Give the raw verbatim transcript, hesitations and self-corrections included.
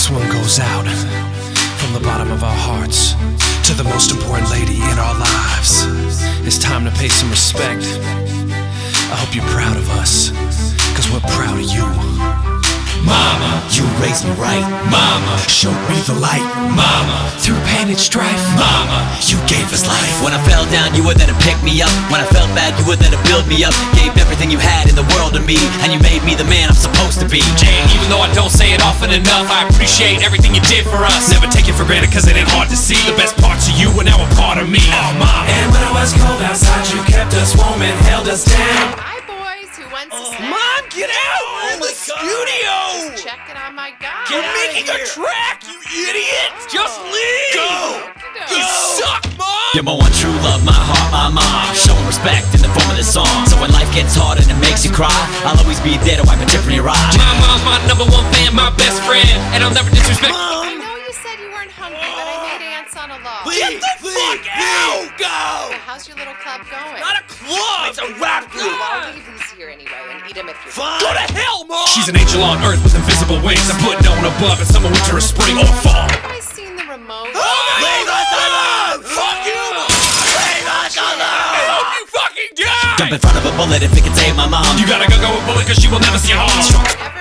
This one goes out from the bottom of our hearts to the most important lady in our lives. It's time to pay some respect. I hope you're proud of us, cause we're proud of you. Mama, you raised me right. Mama, showed me the light. Mama, through pain and strife. Mama, you gave us life. When I fell down, you were there to pick me up. When I felt bad, you were there to build me up. Gave everything you had in the world to me, and you made me the man I'm supposed to be. And even though I don't say it often enough, I appreciate everything you did for us. Never take it for granted cause it ain't hard to see. The best parts of you are now a part of me. Oh, Mama. And when it was cold outside, you kept us warm and held us down. Hi boys, who wants to Oh, snack? Mom, get out! Oh in the my God. studio! Just checking on my guy. You're Get making outta a here. track, you idiot! Just leave! Go! You suck, Mom! You're my one true love, my heart, my mom. Showing respect in the form of this song. So when life gets hard and it makes you cry, I'll always be there to wipe a tear from your eye. My mom's my number one fan, my best friend, and I'll never disrespect. I know you said you weren't hungry, but I made ants on a log. Get the fuck out! Go! Yeah, how's your little club going? Not a club! It's a rap group. Well, I'll leave these here anyway and eat them if you're Fine. Go to hell, Mom! She's an angel on earth with invisible wings. I put no one above in summer, winter, or spring, or fall. Have I seen the remote? Leave us alone! Fuck you, Mom! Leave us I alone! hope you fucking die! Jump in front of a bullet if it can save my mom. You gotta go go with bullet cause she will never see harm. Whatever